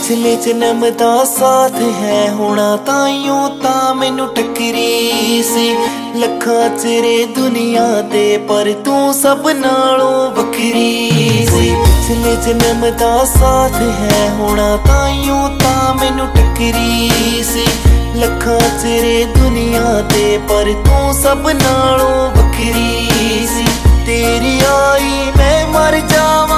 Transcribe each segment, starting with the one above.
पिछले जन्म दा साथ है होना ताइयों ता मैनू टकरी सी। लखां चेरे दुनिया दे पर तू सब नालों वखरी सी। पिछले जन्म दा साथ है होना ताइयों ता मैनू टकरी सी। लखां चेरे दुनिया दे पर तू सब नालों वखरी सी। तेरी आई मैं मर जावां,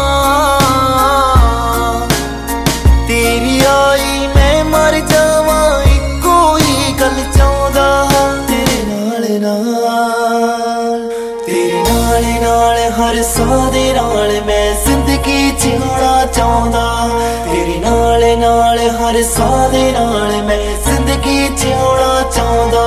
तेरी आई मैं मर जावां, इक्को ही गल चाहुंदा तेरे नाल नाल, तेरे नाल नाल हर साह दे नाल मैं जिंदगी जीना चाहुंदा। तेरे नाल नाल हर साह दे नाल मैं जिंदगी जीना चाहुंदा।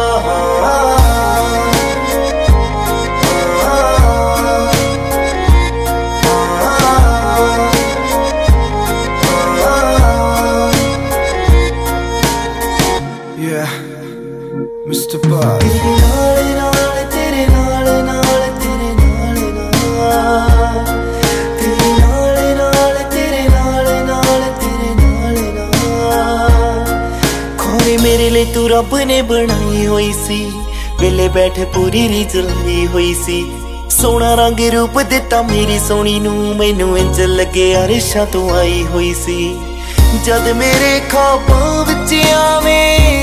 Mr. Buzz. तेरे नाल नाल तेरे नाल नाल तेरे नाल नाल, तेरे नाल नाल तेरे नाल नाल तेरे नाल नाल। खोरे मेरे लिए तू रब ने बनाई हुई सी, वेले बैठे पूरी रीझ लाई हुई सी। सोना रंग रूप दिता मेरी सोनी नू, मैनू इंज लगे अरिशा तू आई हुई सी। जद मेरे ख्वाबां विच आवे,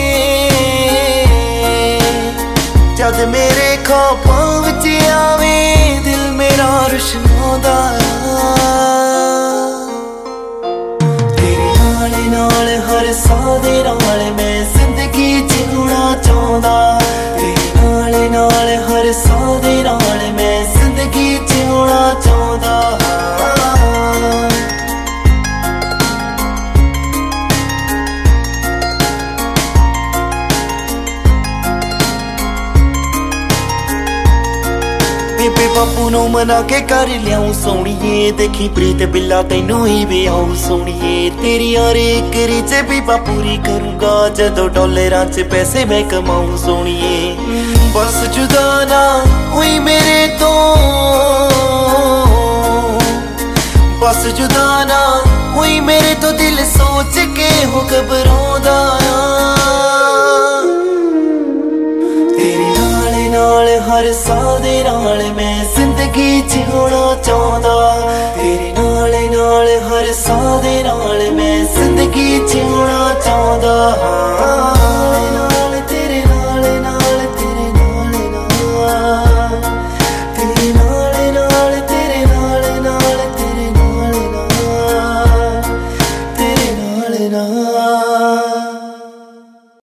जद मेरे ख्वाबां विच आवे, दिल मेरा रुशनांदा। तेरे नाल नाल हर साह दे नाल मैं जिंदगी जीना चाहुंदा। तेरे नाल नाल हर साह दे नाल मैं जिंदगी जीना चाहुंदा। बेबे बापू नू मना के कर लियाऊं सोनिए, देखी प्रीत बिल्ला तैनू ही ब्याहूं सोनिए। तेरी हर एक रीच भी पूरी करूंगा, जदों डॉलरां च पैसे मैं कमाऊं सोनिए। बस जुदा ना हुई मेरे तो, बस जुदा ना हुई मेरे तो, दिल सोच के हो घबराउंदा। तेरे नाल नाल हर साह दे नाल मैं जिंदगी जीना चाहुंदा। तेरे नाल नाल हर साह दे नाल मैं जिंदगी जीना चाहुंदा।